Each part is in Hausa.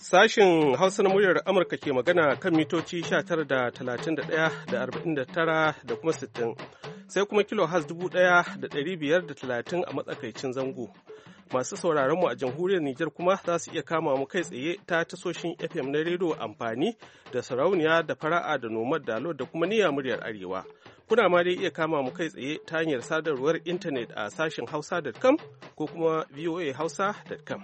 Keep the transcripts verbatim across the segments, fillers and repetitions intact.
Sashin Hausa na muryar Amurka ke magana kan mitoci sha tara da talatin da ɗaya da arba'in da tara da kuma sittin, sai kuma kilo has dubu ɗaya da ɗari biyar da talatin a matsakaicin zango. Masu sauraron mu a jamhuriyar Nijar kuma za su iya kama mu kai tsaye ta tasoshin F M na rediyo amfani da sarauniya da fara'a da nomad dalo da kuma niyya muryar Arewa. Kuna ma dai iya kama mu kai tsaye ta hanyar sadarwar intanet a sashin hausa dot com ko kuma v o a hausa dot com.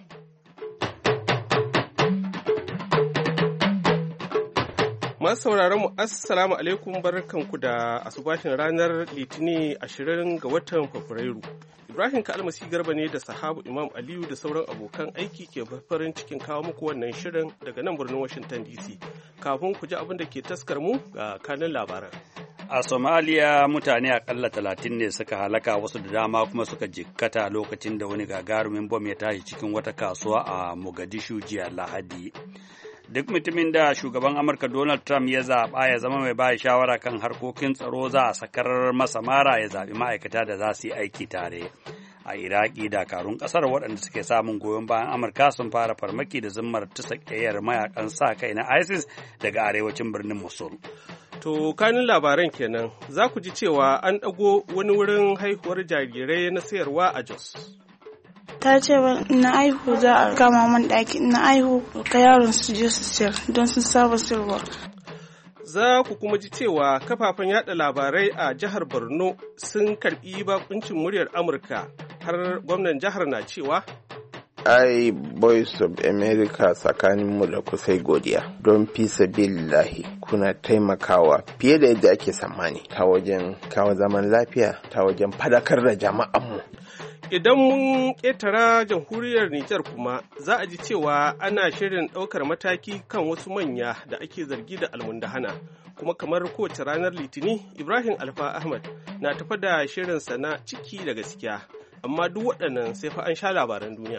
Masu sauraron mu assalamu alaikum, barkanku da asubashin ranar Litinin ashirin ga watan Fabrairu. Ibrahim Kalmasi Garba ne da sahabu Imam Aliyu da sauran abokan aiki ke farin cikin kawo muku wannan shirin daga nan birnin Washington D C. Kafin ku ji abin da ke taskar mu ga kanin labaran. A Somalia mutane akalla talatin ne suka halaka, wasu da dama kuma suka jikkata lokacin da wani gagarumin bom ya tashi cikin wata kasuwa a Mogadishu jiya Lahadi. Duk mutumin da shugaban Amurka Donald Trump ya zaɓa ya zama mai ba shawara kan harkokin tsaro za a sakar masa mara ya zaɓi ma'aikata da za su yi aiki tare. A Iraki, dakarun ƙasar waɗanda suke samun goyon bayan Amurka sun fara farmaki da zimmar tusa ƙeyar mayakan sa kai na ISIS daga arewacin birnin Mosul. To kanin labaran kenan, za ku ji cewa an ɗago wani wurin haihuwar jarirai na sayarwa a Jos. Ta ce na aihu za a kama man ɗaki, na aihu ka yaron su je su sayar don sun saba sayarwa. Za ku kuma ji cewa kafafen yada labarai a jihar Borno sun karɓi bakuncin muryar Amurka, har gwamnan jihar na cewa ai Voice of America tsakaninmu da kusai godiya don fi sabilillahi kuna taimakawa fiye da yadda ake tsammani ta wajen kawo zaman lafiya, ta wajen fadakar da jama'anmu. Idan mun ƙetara jamhuriyar Nijar kuma za a ji cewa ana shirin ɗaukar mataki kan wasu manya da ake zargi da almundahana. Kuma kamar kowace ranar Litini, Ibrahim Alfa Ahmad na tafa da shirinsa na ciki da gaskiya. Amma duk waɗannan sai fa an sha labaran duniya.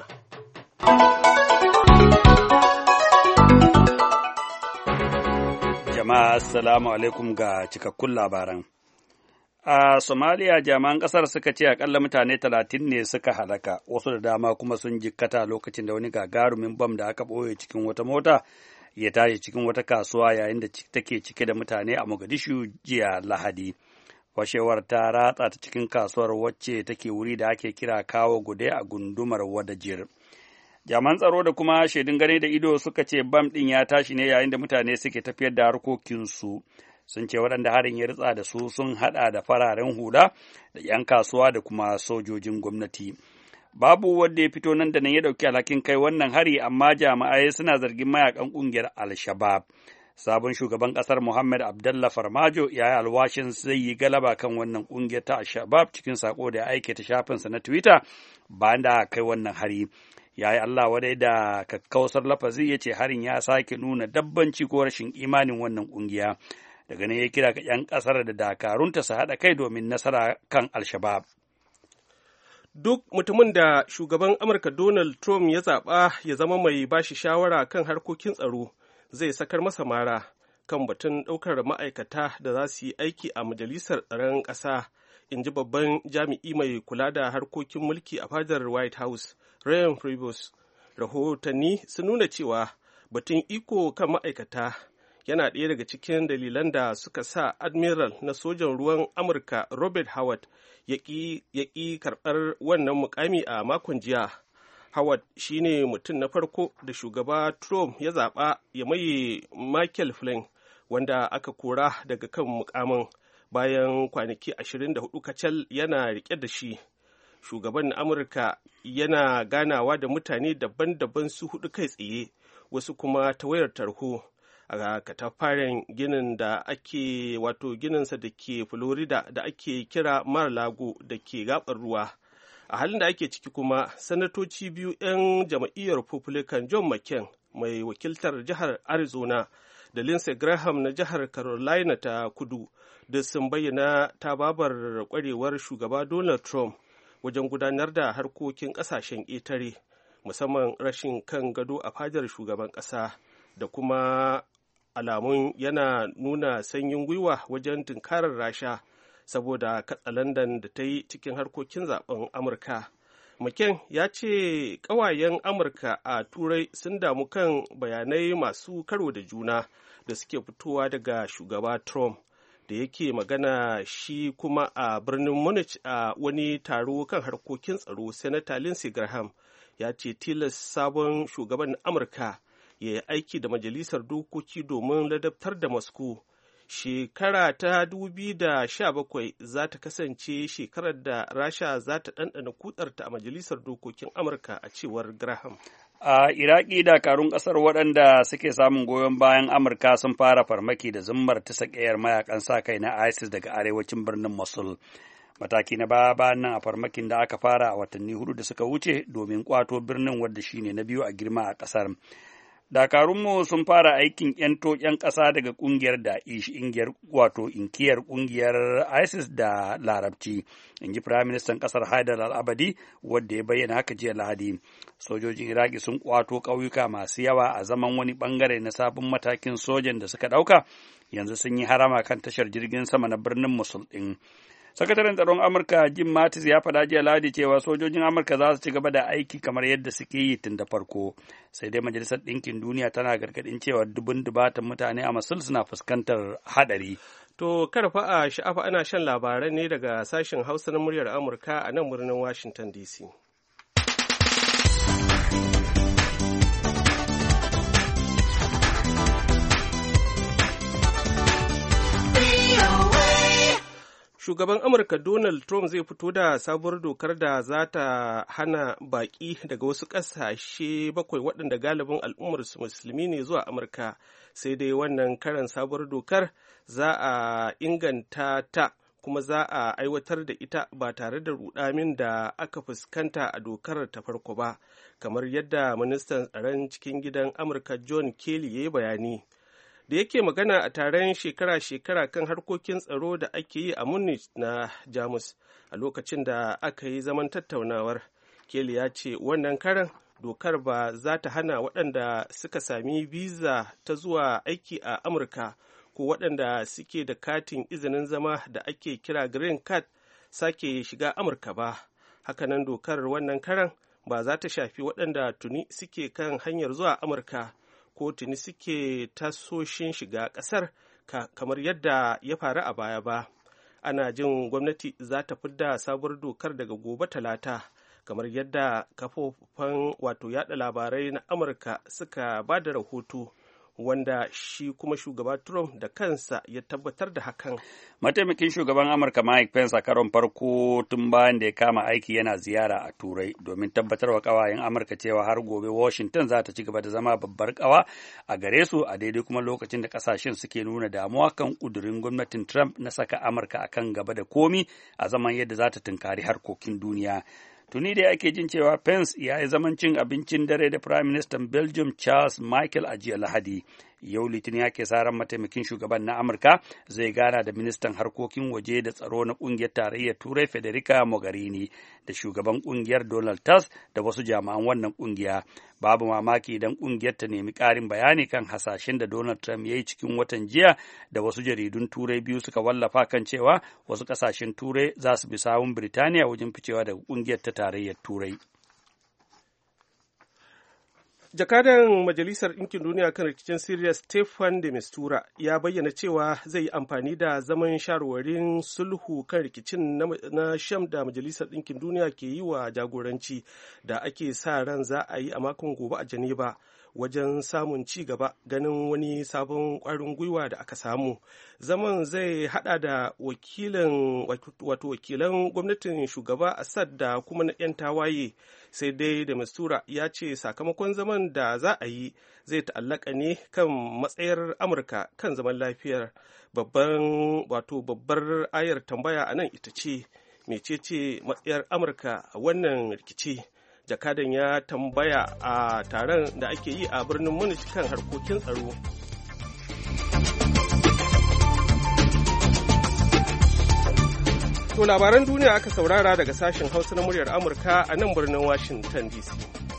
Jama'a assalamu alaikum ga cikakkun labaran. A Somalia jami'an ƙasar suka ce akalla mutane talatin ne suka halaka, wasu da dama kuma sun jikkata lokacin da wani gagarumin bam da aka ɓoye cikin wata mota ya tashi cikin wata kasuwa yayin da take cike da mutane a Mogadishu jiya Lahadi. Fashewar ta ratsa ta cikin kasuwar wacce take wuri da ake kira Kawo Gude a gundumar Wadajir. Jami'an tsaro da kuma shaidun gani da ido suka ce bam ɗin ya tashi ne yayin da mutane suke tafiyar da harkokinsu. Sun ce waɗanda harin ya ritsa da su sun haɗa da fararen hula da ‘yan kasuwa da kuma sojojin gwamnati. Babu wanda ya fito nan da nan ya ɗauki alhakin kai wannan hari, amma jami'ai suna zargin mayakan ƙungiyar Al-Shabaab. Sabon shugaban ƙasar Muhammad Abdullah Farmajo ya yi alwashin zai yi galaba kan wannan ƙungiyar ta Al-Shabaab cikin sako da ya aike ta shafinsa na Twitter bayan da kai wannan hari. Ya yi Allah wadai da kakkausar lafazi ya ce harin ya sake nuna dabbanci ko rashin imanin wannan ƙungiya. Daga nan ya kira ga 'yan ƙasar da dakarunta su haɗa kai domin nasara kan Al-Shabaab. Duk mutumin da shugaban Amurka Donald Trump ya zaɓa ya zama mai bashi shawara kan harkokin tsaro zai sakar masa mara kan batun ɗaukar ma'aikata da za su yi aiki a Majalisar Tsaron Ƙasa, in ji babban jami'i mai kula da harkokin mulki a fadar White House, Ryan Priebus. Rahotanni sun nuna cewa batun iko kan ma'aikata yana ɗaya daga cikin dalilan da suka sa admiral na sojan ruwan Amurka Robert Howard ya ƙi karɓar wannan mukami a makon jiya. Howard shine mutum na farko da shugaba Trump ya zaɓa ya maye Michael Flynn, wanda aka kora daga kan mukamin bayan kwanaki ashirin da hudu kacal yana riƙe da shi. Shugaban Amurka yana ganawa da mutane daban-daban su hudu kai tsaye, wasu kuma ta wayar tarho. A katafaren ginin da ake wato gininsa da ke Florida da ake kira Mar-a-Lago da ke gabar ruwa. A halin da ake ciki kuma, sanatoci biyu 'yan jam'iyyar Republican, John McCain mai wakiltar jihar Arizona da Lindsey Graham na jihar Carolina ta Kudu, da sun bayyana tababar kwarewar shugaba Donald Trump wajen gudanar da harkokin ƙasashen ƙetare, musamman rashin kan gado a fadar shugaban ƙasa da kuma alamun yana nuna sanyin gwiwa wajen tunkarar Rasha saboda katsalandan da ta yi cikin harkokin zaben Amurka. McCain ya ce ƙawayen Amurka a Turai sun damu kan bayanai masu karo da juna da suke fitowa daga shugaba Trump da yake magana shi kuma a birnin Munich a wani taro kan harkokin tsaro. Senator Lindsey Graham ya ce tilas sabon shugaban Amurka ya yi aiki da majalisar dokoki domin ladabtar da Moscow. Shekara ta dubu biyu da sha bakwai za ta kasance shekarar da Rasha za ta ɗanɗana kutsarta a majalisar dokokin Amurka a cewar Graham. A Iraki dakarun ƙasar waɗanda suke samun goyon bayan Amurka sun fara farmaki da zummar ta sakayar mayakan sa kai na ISIS daga arewacin birnin Mosul. Mataki na baya bayan nan a farmakin da aka fara a watanni hudu da suka wuce domin kwato birnin wadda shine na biyu a girma a ƙasar. Dakarunmu sun fara aikin ‘yanto ‘yan ƙasa daga ƙungiyar Da'ish, ingiyar wato inkiyar ƙungiyar ISIS da Larabci, in ji Firaministan ƙasar Haidar al-Abadi, wadda ya bayyana haka jiya Lahadi. Sojojin Iraki sun ƙwato ƙauyuka masu yawa a zaman wani ɓangare na sabon matakin sojan da suka ɗauka, yanzu sun yi harama kan tashar jirgin sama na birnin Mosul ɗin. Sakataren tsaron Amurka Jim Mattis ya faɗa jiya Lahadi cewa sojojin Amurka za su ci gaba da aiki kamar yadda suke yi tun da farko. Sai dai Majalisar Ɗinkin Duniya tana gargaɗin cewa dubun dubatan mutane a Mosul suna fuskantar haɗari. To karfa a sha'afa ana shan labarai ne daga sashen Hausa na muryar Amurka a nan birnin Washington D C. Shugaban Amurka Donald Trump zai fito da sabuwar dokar da za ta hana baƙi daga wasu ƙasashe bakwai waɗanda galibin al'ummarsu musulmi ne zuwa Amurka. Sai dai wannan karan sabuwar dokar za a inganta ta kuma za a aiwatar da ita ba tare da rudamin da aka fuskanta a dokar ta farko ba, kamar yadda ministan tsaron cikin gidan Amurka John Kelly ya yi bayani. Da yake magana a taron shekara-shekara kan harkokin tsaro da ake yi a Munich na Jamus a lokacin da aka yi zaman tattaunawar, Kelly ya ce wannan karan dokar ba za ta hana waɗanda suka sami biza ta zuwa aiki a Amurka ko waɗanda suke da katin izinin zama da ake kira green card sake shiga Amurka ba. Hakanan dokar wannan karan ba za ta shafi waɗanda tuni suke kan hanyar zuwa Amurka ko tuni suke tasoshin shiga ƙasar kamar yadda ya faru a baya ba. Ana jin gwamnati za ta fidda sabuwar dokar daga gobe talata, kamar yadda kafofin wato yada labarai na Amurka suka ba da rahoto, wanda shi kuma shugaba Trump da kansa ya tabbatar da hakan. Mataimakin shugaban Amurka Mike Pence a karon farko tun bayan da ya kama aiki yana ziyara a Turai domin tabbatar wa kawayen Amurka cewa har gobe Washington za ta ci gaba da zama babbar kawa a gare su a daidai kuma lokacin da kasashen suke nuna damuwa kan kudurin gwamnatin Trump na saka Amurka akan gaba da komi a zaman yadda za ta tunkari harkokin duniya. Tuni da ake jin cewa Pence ya yi zaman cin abincin dare da Prime Minister Belgium Charles Michel a jiya Lahadi. Yau Litinin ake sa ran mataimakin shugaban na Amurka zai gana da ministan harkokin waje da tsaro na kungiyar tarayyar Turai Federica Mogherini da shugaban kungiyar Donald Tusk da wasu jami'an wannan kungiya. Babu mamaki idan kungiyar ta nemi ƙarin bayani kan hasashen da Donald Trump ya yi cikin watan jiya da wasu jaridun Turai biyu suka wallafa kan cewa wasu ƙasashen Turai za su bi sawun Birtaniya wajen ficewa daga kungiyar ta tarayyar Turai. Jakadan Majalisar Ɗinkin Duniya kan rikicin Siriya Stefan de Mistura ya bayyana cewa zai yi amfani da zaman shawarwarin sulhu kan rikicin na Sham da Majalisar Ɗinkin Duniya ke yi wa jagoranci da ake sa ran za a yi a makon gobe a Geneva wajen samun ci gaba ganin wani sabon ƙwarin gwiwa da aka samu. Zaman zai hada da wakilin wato wakilan gwamnatin shugaba Assad da kuma na 'yan tawaye, sai dai da Mistura ya ce sakamakon zaman da za a yi zai ta'allaka ne kan matsayar Amurka kan zaman lafiyar. Babban wato babbar ayar tambaya a nan ita ce mecece matsayar Amurka a wannan rikici. Jakadan ya tambaya a taron da ake yi a birnin Munich kan harkokin tsaro. To labaran duniya aka saurara daga sashen Hausa na muryar Amurka a nan birnin Washington D C.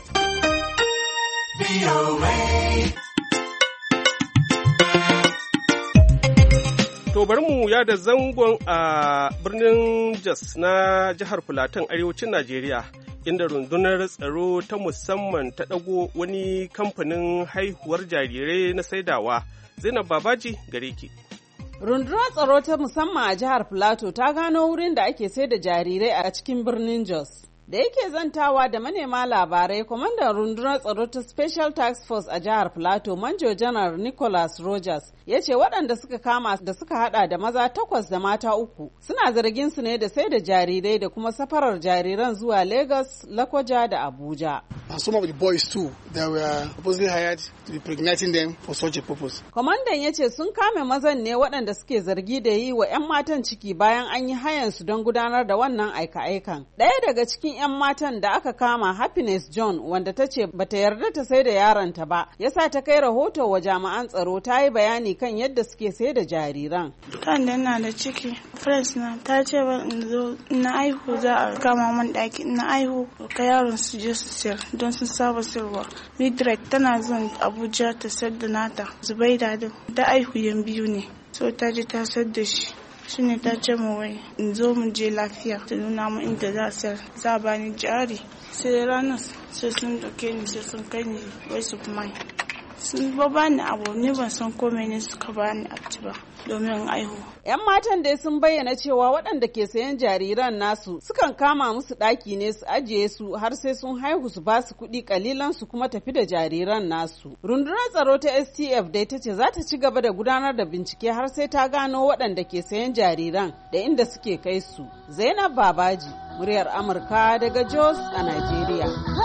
To bari mu yada zangon a birnin Jos na jihar Filatan arewacin Najeriya, inda rundunar tsaro ta musamman ta ɗago wani kamfanin haihuwar jarirai na saidawa. Zainab Babaji gare ki. Rundunar tsaro ta musamman a jihar Filato ta gano wurin da ake sai da jarirai a cikin birnin Jos. Da yake zantawa da manema labarai, kwamandan rundunar tsaro ta Special Task Force a jihar Filato, Manjo Janar Nicholas Rogers, ya ce waɗanda suka kama da suka hada da maza takwas da mata uku suna zargin su ne da sai da jarirai da kuma safarar jariran zuwa Lagos, Lokoja da Abuja. And some of the boys too, they were supposedly hired to be impregnating them for such a purpose. Kwamandan ya ce sun kame mazan ne waɗanda suke zargi da yi wa 'yan matan ciki bayan an yi hayansu don gudanar da wannan aika-aikan. Ɗaya daga cikin 'yan matan da aka kama, Happiness John, wanda ta ce bata yarda ta sai da yaronta ba, yasa ta kai rahoto wa jami'an tsaro, ta yi bayani kan yadda suke sai da jariran. Kan da na da ciki, friends na ta ce ba in zo na aihu za a kama man ɗaki, na aihu ka yaron su je su sayar don sun saba sayarwa. Midret tana zuwa Abuja ta sayar da nata, Zubaida din ta aihu yan biyu ne, so ta je ta sayar da shi. Shi ne ta ce mu wai in zo mu je lafiya ta nuna mu inda za a sayar, za a bani jari. Sai ranar sai sun dauke ni sai sun kai ni wasu kuma sun ba bani abu, ni ban san komai ne suka bani abci ba domin aihu. 'Yan matan dai sun bayyana cewa waɗanda ke sayan jariran nasu sukan kama musu ɗaki ne su ajiye su har sai sun haihu su ba su kuɗi kalilan su kuma tafi da jariran nasu. Rundunar tsaro ta S T F dai ta ce za ta ci gaba da gudanar da bincike har sai ta gano waɗanda ke sayan jariran da inda suke kai su. Zainab Babaji, muryar Amurka daga Jos a Najeriya.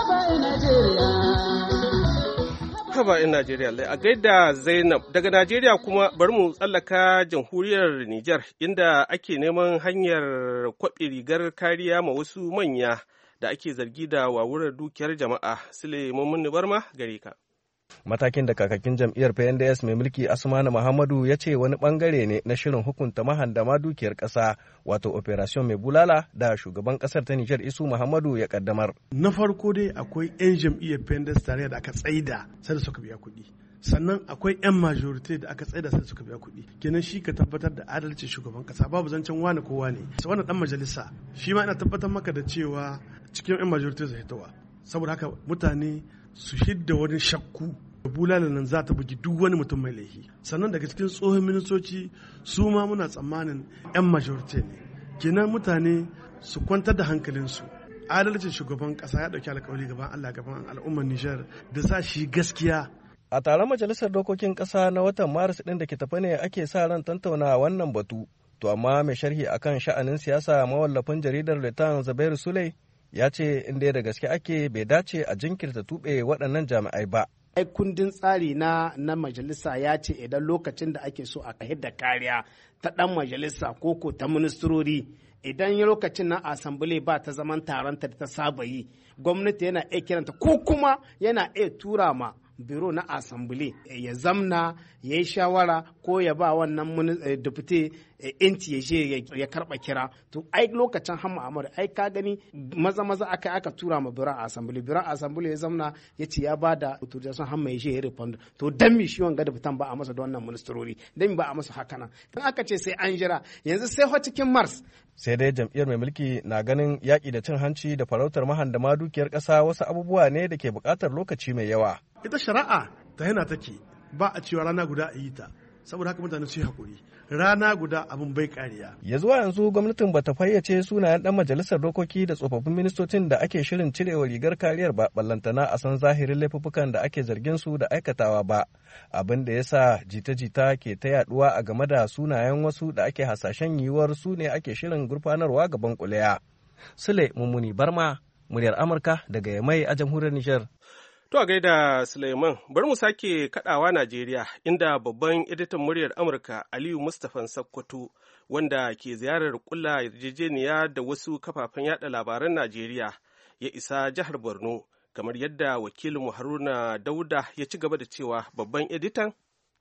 Haba in Najeriya, a gaida Zainab. Daga Najeriya kuma bari mu tsallaka jamhuriyar Nijar inda ake neman hanyar kwaɓe rigar kariya ma wasu manya da ake zargi da wawurar dukiyar jama'a. Sule Mummuni Barma gare ka. Matakin da kakakin jam'iyyar P N D S mai mulki Asmanu Muhammadu ya ce wani bangare ne na shirin hukunta mahandama dukiyar ƙasa, wato Operation Mai Bulala da shugaban ƙasar ta Nijar Isu Muhammadu ya kaddamar. Na farko dai akwai 'yan jam'iyyar P N D S tarayya da aka tsaida sai da suka biya kuɗi. Sannan akwai 'yan majority da aka tsaida sai da suka biya kuɗi. Kenan shi ka tabbatar da adalcin shugaban ƙasa, babu zancen wani ko wani. Wannan dan majalisa shi ma ina tabbatar maka da cewa cikin 'yan majority zai hitowa. Saboda haka mutane su hidda wani shakku da bulala nan za ta bugi duk wani mutum mai laifi. Sannan daga cikin tsohon ministoci su ma muna tsammanin 'yan majority ne. Kenan mutane su kwantar da hankalinsu. Adalcin shugaban kasa ya dauki alkawari gaban Allah gaban al'ummar Nijar da sa shi gaskiya. A taron majalisar dokokin kasa na watan Maris din da ke tafi ne ake sa ran tantauna wannan batu. To amma mai sharhi akan sha'anin siyasa mawallafin jaridar Litan Zabairu Sule ya ce inda da gaske ake bai dace a jinkirta tuɓe waɗannan jami'ai ba. Ai kundin tsari na na majalisa ya ce idan lokacin da ake so a kahir da kariya ta ɗan majalisa ko ko ta ministrori, idan lokacin na asambile ba ta zaman taronta da ta saba yi, gwamnati yana iya kiranta ko kuma yana iya tura ma biro na asambile ya zamna ya yi shawara ko ya ba wannan dufite inci ya je ya karba kira. To ai lokacin hamma amur ai ka gani maza maza aka aka tura ma biro asambile, biro asambile ya zamna ya ce ya ba da authorization hamma ya je ya refund. To dan mi shi wanga dufitan ba a masa da wannan ministrori, dan ba a masa haka nan. Dan aka ce sai an jira, yanzu sai ho cikin Mars. Sai dai jam'iyyar mai mulki na ganin yaƙi da cin hanci da farautar mahandama dukiyar ƙasa wasu abubuwa ne da ke buƙatar lokaci mai yawa. Ita shari'a ta yana take ba a cewa rana guda a yi ta, saboda haka mutane su yi haƙuri, rana guda abin bai ƙariya. Ya zuwa yanzu gwamnatin bata fayyace sunayen ɗan majalisar dokoki da tsofaffin ministocin da ake shirin cirewa rigar kariyar ba, ballantana a san zahirin laifuffukan da ake zargin su da aikatawa ba, abin da ya sa jita-jita ke ta yaduwa a game da sunayen wasu da ake hasashen yiwuwar su ne ake shirin gurfanarwa gaban kuliya. Sule Mummuni Barma, muryar Amurka daga Yamai a jamhuriyar Nijar. To a gaida Suleiman, bari mu sake kadawa Najeriya inda babban editan muryar Amurka Aliyu Mustapha Sakkwato wanda ke ziyarar kulla yarjejeniya da wasu kafafen yada labaran Najeriya ya isa jihar Borno, kamar yadda wakilin Haruna Dauda ya ci gaba da cewa babban editan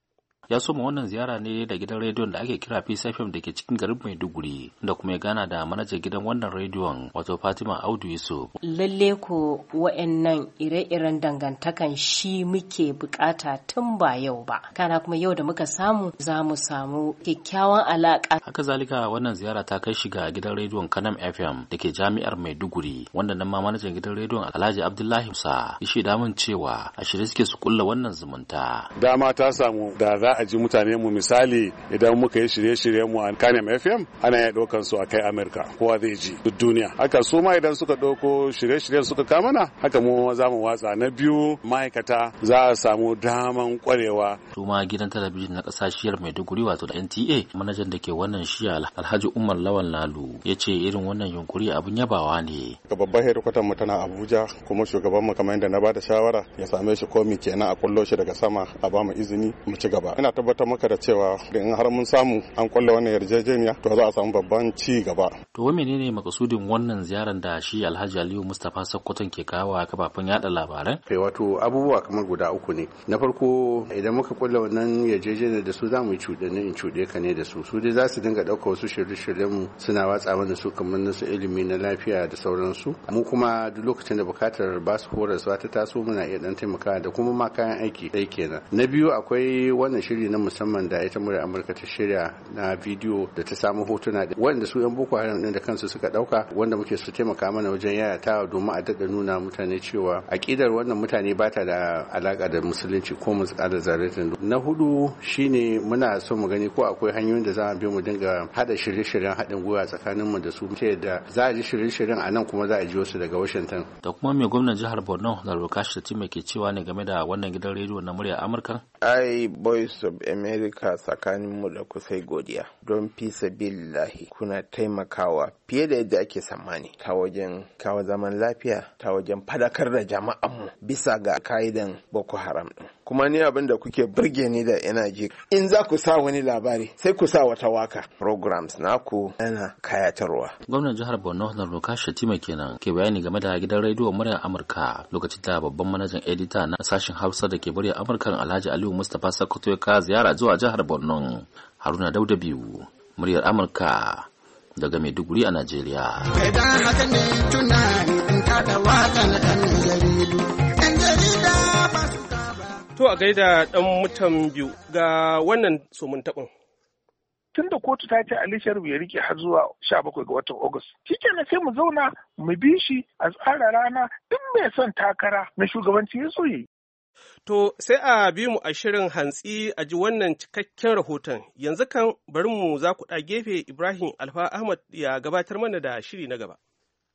ya soma wannan ziyara ne da gidan rediyon da ake kira Peace F M da ke cikin garin Maiduguri, da kuma ya gana da manajan gidan wannan rediyon wato Fatima Audu Yusuf. Lalle ko wa'annan ire-iren dangantakan shi muke bukata tun ba yau ba. Kana kuma yau da muka samu za mu samu kyakkyawan alaka. Haka zalika wannan ziyara ta kai shiga gidan rediyon Kanam F M da ke jami'ar Maiduguri, wanda nan ma manajan gidan rediyon Alhaji Abdullahi Musa ya shaida min cewa a shirye suke su kulla wannan zumunta. Dama ta samu da za a ji mutane mu, misali idan muka yi shirye-shiryen mu a Kanam F M ana iya ɗaukan su a kai Amerika, kowa zai ji duk duniya. Haka su ma idan suka ɗauko shirye-shiryen suka kama na, haka mu za mu watsa. Na biyu, ma'aikata za a samu daman kwarewa. Su ma gidan talabijin na ƙasashiyar Maiduguri wato da N T A, manajan da ke wannan shiya Alhaji Umar Lawan Lalu ya ce irin wannan yunkuri abin yabawa ne. Babbar hedikwatar mu tana Abuja, kuma shugaban mu kamar yadda na bada shawara ya same shi komi kenan a kullo shi daga sama a ba mu izini mu ci gaba. Ina tabbatar maka da cewa in har mun samu an kulle wannan yarjejeniya to za a samu babban ci gaba. To wai menene makasudin wannan ziyarar da shi Alhaji Aliyu Mustapha Sokoton ke kawo a kafafen yada labaran? Kai wato abubuwa kamar guda uku ne. Na farko, idan muka kulle wannan yarjejeniyar da su za mu yi cuɗe in cuɗe ka ne da su. Su dai za su dinga ɗauka wasu shirye-shiryen mu suna watsa mana su kamar na su ilimi na lafiya da sauransu. Mu kuma duk lokacin da bukatar ba su horaswa ta taso muna iya dan taimakawa da kuma ma kayan aiki dai kenan. Na biyu, akwai wannan shiri na musamman da ita murar Amurka ta shirya na bidiyo da ta samu hotuna wanda su yan Boko Haram din da kansu suka dauka, wanda muke su taimaka mana wajen yayatawa domin a daɗa nuna mutane cewa aƙidar wannan mutane ba ta da alaka da musulunci ko musulunci zaratin. Na hudu shine muna so mu gani ko akwai hanyoyin da za a bi mu dinga hada shirye-shiryen haɗin gwiwa tsakanin mu da su, ta yadda za a ji shirye-shiryen a nan kuma za a ji wasu daga Washington. Da kuma mai gwamnan jihar Borno da Rukashi Shatima ke cewa ne game da wannan gidan rediyo na murya Amurka? Ai Voice of America tsakanin mu da ku sai godiya, don fi sabilillahi kuna taimakawa fiye da yadda ake tsammani ta wajen kawo zaman lafiya, ta wajen fadakar da jama'anmu bisa ga ka'idan Boko Haram din. Kuma ni abin da kuke burge ni da ina ji, in za ku sa wani labari sai ku sa wata waka. Programs naku yana kayatarwa. Gwamnan jihar Borno da Rukashi Shatima kenan ke bayani game da gidan rediyo muryar Amurka lokacin da babban manajan edita na sashen Hausa da ke muryar Amurka Alhaji Aliyu Mustapha Sokoto ya ka ziyara zuwa jihar Borno. Haruna Dauda biyu, muryar Amurka daga Maiduguri a Najeriya. Idan haka ne tunani in kada wakan ɗan jaridu. Ɗan jarida ba su kaba. To a gaida ɗan mutan biyu ga wannan somun taɓin. Tun da kotu ta ce Ali Sharif ya rike har zuwa sha bakwai ga watan Agus. Shi kenan sai mu zauna mu bi shi a tsara rana duk mai son takara na shugabanci ya so yi. To sai a bi mu a shirin hantsi a ji wannan cikakken rahoton. Yanzu kan bari mu za ku ɗa gefe Ibrahim Alfa Ahmad ya gabatar mana da shiri na gaba.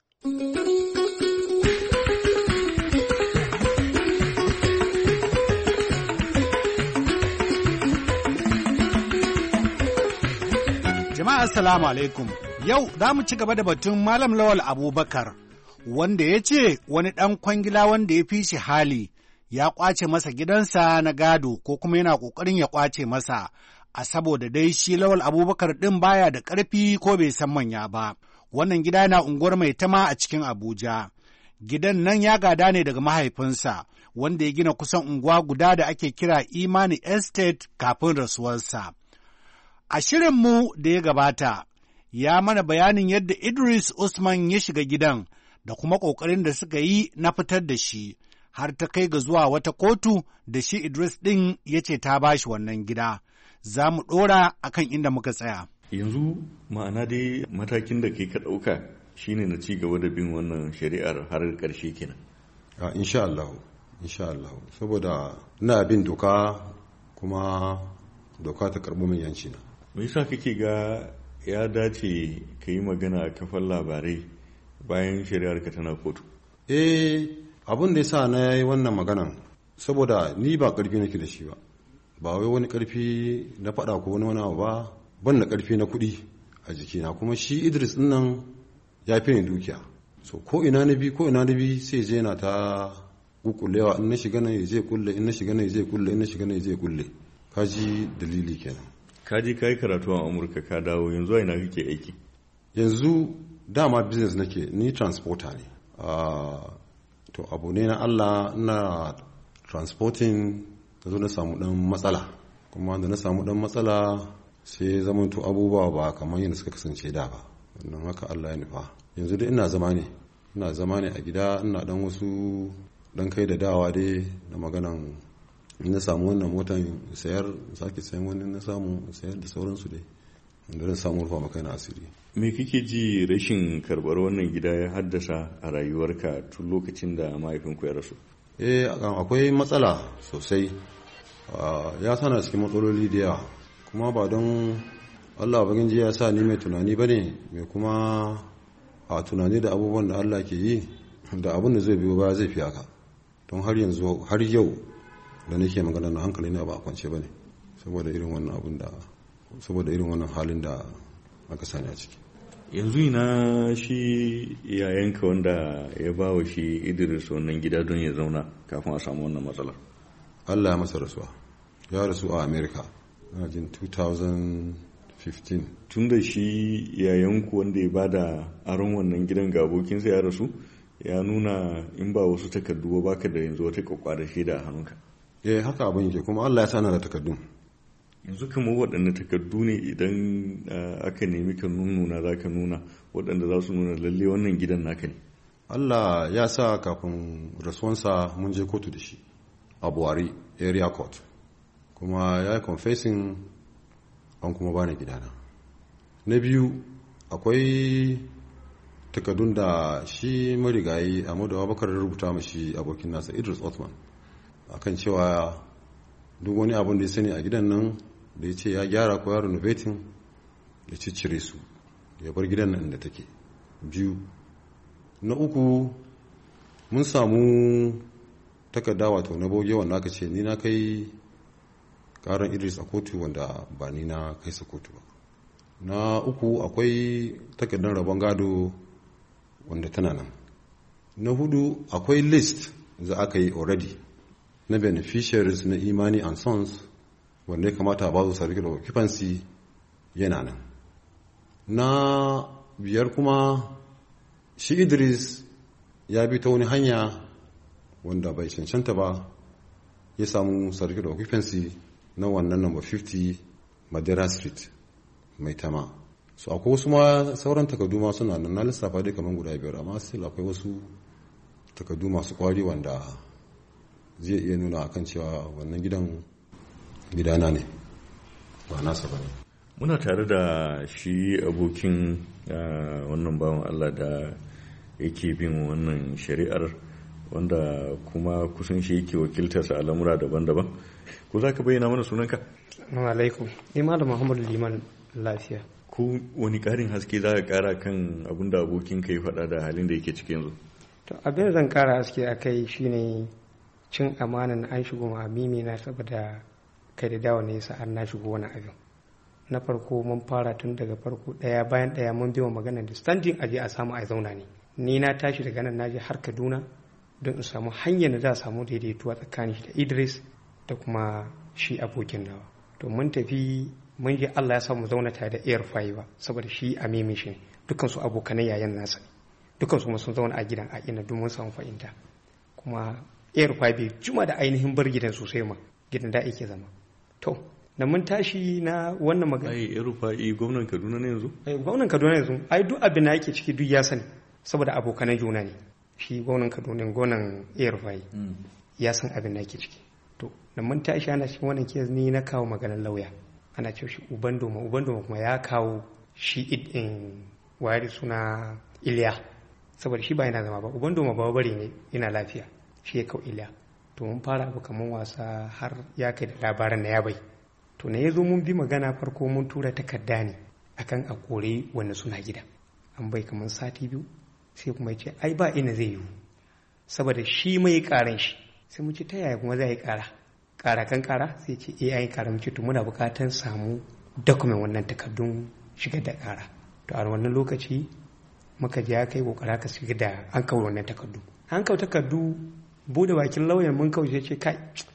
Jama'a assalamu alaikum. Yau za mu ci gaba da batun Malam Lawal Abubakar, wanda ya ce wani ɗan kwangila wanda ya fi shi hali ya ƙwace masa gidansa na gado ko kuma yana ƙoƙarin ya ƙwace masa, a saboda dai shi Lawal Abubakar ɗin baya da ƙarfi ko bai san manya ba. Wannan gida na unguwar Maitama a cikin Abuja. Gidan nan ya gada ne daga mahaifinsa, wanda ya gina kusan unguwa guda da ake kira Imani Estate kafin rasuwarsa. A shirinmu da ya gabata, ya mana bayanin yadda Idris Usman ya shiga gidan da kuma ƙoƙarin da suka yi na fitar da shi, har ta kai ga zuwa wata kotu da shi Idris ɗin ya ce ta bashi wannan gida. Za mu ɗora a kan inda muka tsaya. Yanzu ma'ana dai matakin da kai ka ɗauka shine na ci gaba da bin wannan shari'ar har ƙarshe kenan. A insha Allah, insha Allah, saboda ina bin doka kuma doka ta karɓo min yanci na. Me yasa kake ga ya dace ka yi magana a kafar labarai bayan shari'ar ka tana kotu? Eh, abin da yasa na yi wannan maganan saboda ni ba ƙarfi nake da shi ba, ba wai wani ƙarfi na faɗa ko wani wani abu ba, ban da ƙarfi na kuɗi a jikina, kuma shi Idris ɗin nan ya fi ni dukiya, so ko ina na bi ko ina na bi sai je na ta kukullewa, in na shiga nan zai kulle, in na shiga nan zai kulle, in na shiga nan zai kulle. Kaji dalili kenan. Kaji kai karatu a Amurka ka dawo, yanzu a ina kake aiki? Yanzu dama business nake, ni transporter ne. Uh, to abu ne na Allah, na transporting, na zo na samu dan matsala kuma da na samu dan matsala sai zamanto abubuwa ba kamar yadda suka kasance da ba. Wannan haka Allah ya nufa. Yanzu dai ina zama ne ina zama ne a gida, ina dan wasu dan kai da dawa dai na maganan in na samu wannan motan sayar sake sayan wani na samu sayar da sauransu dai wanda zan samu rufa maka na asiri. Me kake ji rashin karbar wannan gida ya haddasa a rayuwarka tun lokacin da mahaifinku ya rasu? Eh akwai matsala sosai, ya sana cikin matsaloli da yawa, kuma ba don Allah bagin ji ya sa ni mai tunani bane, mai kuma a tunani da abubuwan da Allah ke yi da abin da zai biyo baya zai fi haka. Don har yanzu har yau da nake magana na hankali na ba a kwance bane saboda irin wannan abun da saboda irin wannan halin da aka sani a ciki. Yanzu ina shi yayanka wanda ya ba wa shi Idris wannan gida don ya zauna kafin a samu wannan matsalar? Allah ya masa rasuwa, ya rasu a America na jin two thousand fifteen. Tun da shi yayanku wanda ya bada aron wannan gidan ga abokinsa ya rasu, ya nuna in ba wasu takardu ba baka da yanzu wata kwakwara shaida a hannunka. Eh haka abin yake, kuma Allah ya sana da takardun. Yanzu kamar waɗanne takardu ne idan aka nemi ka nuna za ka nuna waɗanda za su nuna lalle wannan gidan naka ne? Allah ya sa kafin rasuwansa mun je kotu da shi a Buhari area court, kuma ya yi confessing an kuma bani gidana. Na biyu akwai takardun da shi marigayi Ahmadu Abubakar rubuta mashi abokin nasa Idris Othman akan cewa duk wani abin da ya sani a gidan nan da ya ce ya gyara ko ya renovating ya ciccire su ya bar gidan nan da take. Biyu. Na uku mun samu takarda wato na boge wanda aka ce ni na kai karan Idris a kotu wanda ba ni na kai sa kotu ba. Na uku akwai takardar rabon gado wanda tana nan. Na hudu akwai list da aka yi already na beneficiaries na Imani and Sons wanda ya kamata a bazu certificate of occupancy yana nan. Na biyar kuma shi Idris ya bi ta wani hanya wanda bai cancanta ba ya samu certificate of occupancy na wannan number fifty Madera Street mai tama. So akwai wasu ma sauran takardu ma suna nan, na lissafa dai kamar guda biyar, amma still akwai wasu takardu masu kwari wanda zai iya nuna akan cewa wannan gidan gidana ne ba nasa ba ne. Muna tare da shi abokin wannan bawan Allah da yake bin wannan shari'ar, wanda kuma kusan shi yake wakiltarsa a lamura daban-daban. Ko za ka bayyana mana sunanka? Assalamu alaikum. Ni Malam Muhammadu Liman Lafiya. Ko wani ƙarin haske za ka ƙara kan abin da abokinka ya faɗa da halin da yake ciki yanzu? To abin da zan ƙara haske a kai shine cin amanan an shigo ma mimi na saboda kai da dawa ne yasa an na shigo wani abin. Na farko mun fara tun daga farko ɗaya bayan ɗaya mun bi wa maganar da standing aje a samu a zauna ne. Ni na tashi daga nan naje har Kaduna don in samu hanyar da za a samu daidaituwa tsakanin shi da Idris da kuma shi abokin nawa. To mun tafi mun je Allah ya samu zauna tare da Air Fayi ba saboda shi a mimi shi ne. Dukkan su abokanai yayan nasa ne. Dukkan su sun zauna a gidan a ina don mun samu fahimta. Kuma Air Fayi bai juma da ainihin bar gidan sosai ma gidan da ake zama. To da mun tashi na wannan magana. Ai Air Fayi gwamnan Kaduna ne yanzu? Ai gwamnan Kaduna yanzu. Ai duk abin da yake ciki duk ya sani saboda abokanan juna ne. Shi gwamnan Kaduna gwamnan Air Fayi ya san abin da yake ciki. To da mun tashi ana cikin wannan kes ni na kawo maganar lauya. Ana cewa shi uban doma uban doma kuma ya kawo shi in wayar suna Iliya saboda shi ba yana zama ba. Uban doma ba bare ne yana lafiya. Shi ya kawo Iliya. To mun fara abu kaman wasa har ya kai da labaran na ya bai. To na yazo mun bi magana farko mun tura takarda ne akan a kore wanda suna gida. An bai kaman sati biyu sai kuma ya ce ai ba ina zai yiwu saboda shi mai karan shi. Sai mu ce ta yaya kuma zai kara kara kan kara sai ce eh ai kara mu ce to muna bukatan samu document wannan takardun shigar da kara. To a wannan lokaci muka je kai kokara ka shiga da an kawo wannan takardu an kawo takardu bude bakin lauyan mun kawo sai ce kai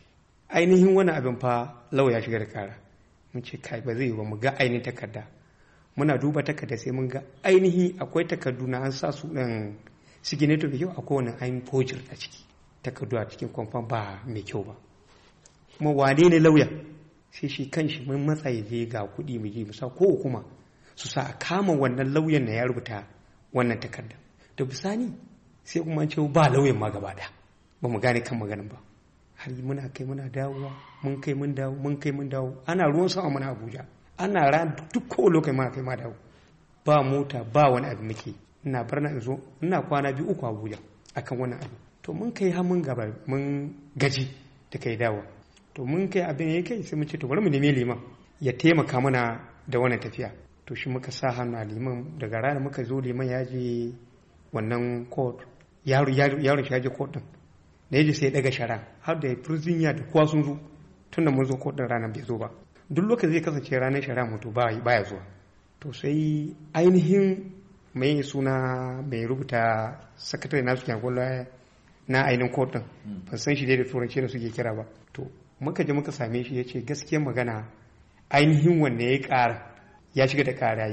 ainihin wani abin fa lauya shiga da kara. Mun ce kai ba zai yi ba mu ga ainihin takarda. Muna duba takarda sai mun ga ainihi akwai takardu na an sa su ɗan signature da kyau akwai wani ainihin forger a ciki takardu a cikin kwamfan ba mai kyau ba. Kuma wane ne lauya sai shi kanshi mun matsa ya je ga kuɗi mu je mu sa ko kuma su sa a kama wannan lauyan na ya rubuta wannan takarda. Da bisani sai kuma an ce ba lauyan ma gaba ɗaya ba mu gane kan maganin ba. Har muna kai muna dawowa mun kai mun dawo mun kai mun dawo ana ruwan sama muna Abuja ana ran duk ko lokaci ma kai ma dawo ba mota ba wani abu muke ina barna in zo ina kwana biyu uku Abuja akan wannan abu. To mun kai har mun gaba mun gaji da kai dawo to mun kai abin ya kai sai mun ce to bari mu nemi liman ya taimaka mana da wannan tafiya. To shi muka sa hannu a liman daga rana muka zo liman ya je wannan court yaro yaro shi ya je court din da yaji sai daga shara har da prisoner da kowa sun zo tunda mun zo court din ranar bai zo ba. Duk lokacin zai kasance ranar shara mutu baya zuwa. To sai ainihin mai suna mai rubuta sakatare nasu kyan na ainihin court din ban san shi dai da turanci da suke kira ba. To muka je muka same shi ya ce gaskiyar magana ainihin wanda ya ƙara ya shiga da ƙara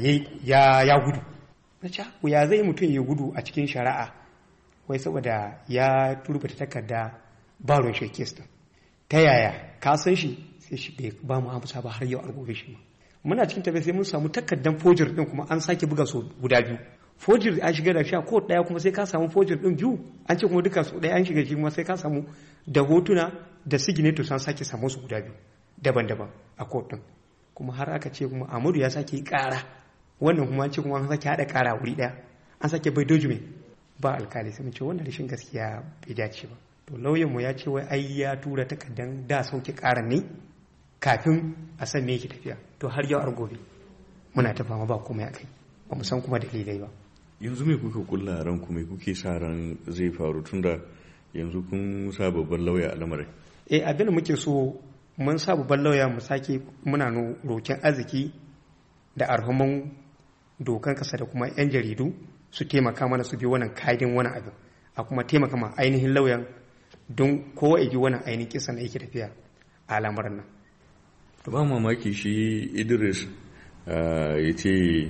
ya gudu. Na ce ya zai mutum ya gudu a cikin shari'a wai saboda ya turbata takarda baron shi kes din. Ta yaya ka san shi sai shi bai ba mu amsa ba har yau a gobe shi. Muna cikin tafiya sai mun samu takardan fojir din kuma an sake buga su guda biyu. Fojir an shiga da shi a court daya kuma sai ka samu fojir din biyu an ce kuma duka su daya an shiga shi kuma sai ka samu da hotuna da signature san sake samu su guda biyu daban-daban a court din. Kuma har aka ce kuma Amadu ya sake yi kara wannan kuma an ce kuma an sake hada kara wuri daya an sake bai dojume ba alkali sai mun ce wannan rashin gaskiya bai dace ba. To lauyan mu ya ce wai ai ya tura takardan da sauke karan ne kafin a san me yake tafiya. To har yau ar gobe muna ta fama ba komai akai ba mu san kuma dalilai ba. Yanzu me kuka kulla ran ku me kuke sa ran zai faru tunda yanzu kun sa babban lauya a lamarin? Eh abin da muke so mun sa babban lauya mu sake muna no roken arziki da arhuman dokan kasa da kuma yan jaridu su taimaka mana su bi wannan kaidin wannan abin a kuma taimaka ma ainihin lauyan don kowa ya ji wannan ainihin kisan da yake tafiya a lamarin nan. Ba mamaki shi Idris ya ce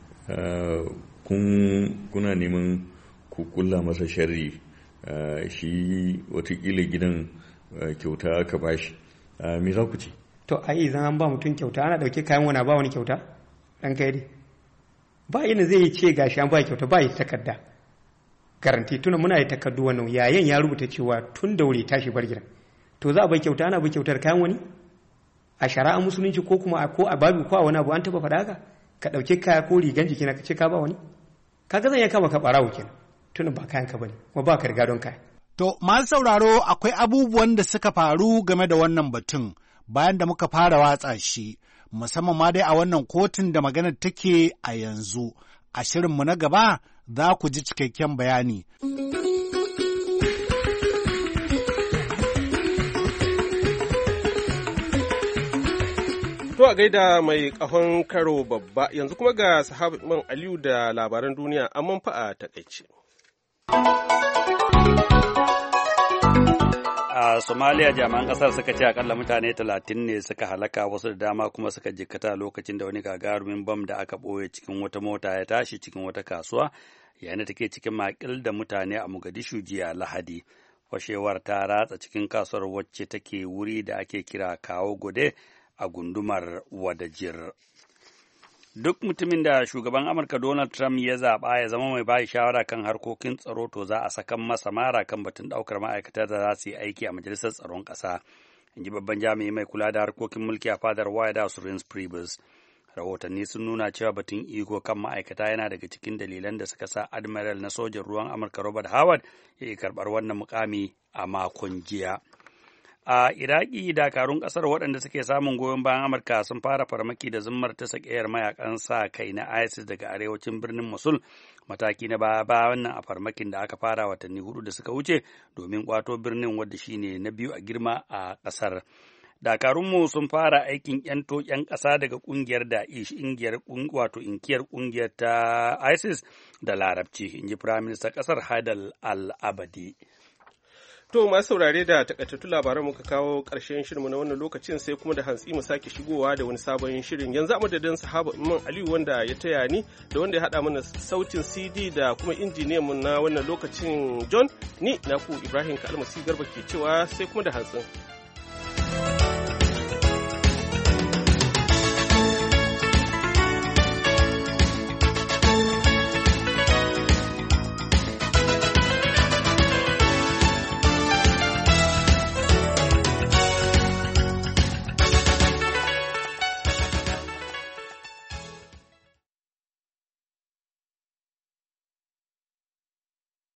kuna neman ku kulla masa sharri shi watakila gidan kyauta aka bashi me za ku ce? To ai idan an ba mutum kyauta ana dauke kayan wani ba wani kyauta dan kai dai ba ina zai ce gashi an ba kyauta ba yi takarda garanti tuna muna yi takardu wannan yayin ya rubuta cewa tun da wuri tashi bar gidan to za a bai kyauta ana bai kyautar kayan wani a shari'a musulunci ko kuma ko a babu ko a wani abu an taba faɗa haka ka dauke kaya ko rigan jiki na ka ce ka ba wani kaga zan ya kama ka barawo kenan tuna ba kayan ka bane kuma ba ka riga don kaya. To masu sauraro akwai abubuwan da suka faru game da wannan batun bayan da muka fara watsa shi musamman ma dai a wannan kotun da maganar take a yanzu. A shirinmu na gaba za ku ji cikakken bayani. To a gaida mai ƙahon karo babba yanzu kuma ga sahaban Aliyu da labaran duniya amma fa a takaice. A Somalia jami'an kasar suka ce akalla mutane talatin ne suka halaka wasu da dama kuma suka jikkata lokacin da wani gagarumin bam da aka ɓoye cikin wata mota ya tashi cikin wata kasuwa yayin da take cikin makil da mutane a Mogadishu jiya Lahadi. Fashewar ta ratsa cikin kasuwar wacce take wuri da ake kira Kawo Gode a gundumar Wadajir. Duk mutumin da shugaban Amurka Donald Trump ya zaɓa ya zama mai bayi shawara kan harkokin tsaro to za a sakan masa mara kan batun ɗaukar ma'aikata da za su yi aiki a Majalisar Tsaron Ƙasa, in ji babban jami'i mai kula da harkokin mulki a fadar White House Reince Priebus. Rahotanni sun nuna cewa batun iko kan ma'aikata yana daga cikin dalilan da suka sa Admiral na sojan ruwan Amurka Robert Howard ya yi karɓar wannan mukami a makon jiya. A Iraki, dakarun ƙasar waɗanda suke samun goyon bayan Amurka sun fara farmaki da zummar ta sakayar mayakan sa kai na ISIS daga arewacin birnin Mosul, mataki na baya wannan a farmakin da aka fara watanni hudu da suka wuce domin kwato birnin wadda shine na biyu a girma a ƙasar. Dakarunmu sun fara aikin ‘yanto ‘yan ƙasa daga ƙungiyar Da'ish, ingiyar wato inkiyar ƙungiyar ta ISIS da Larabci, in ji Firaministan ƙasar Haidal Al-Abadi. To masu saurare da takaitattun labaran muka kawo ƙarshen shirinmu na wannan lokacin sai kuma da hantsi mu sake shigowa da wani sabon shirin. Yanzu a madadin sahaba Imam Aliyu wanda ya taya ni da wanda ya haɗa mana sautin C D da kuma injiniyan mu na wannan lokacin John, ni naku Ibrahim Kalmasi Garba ke cewa sai kuma da hantsin.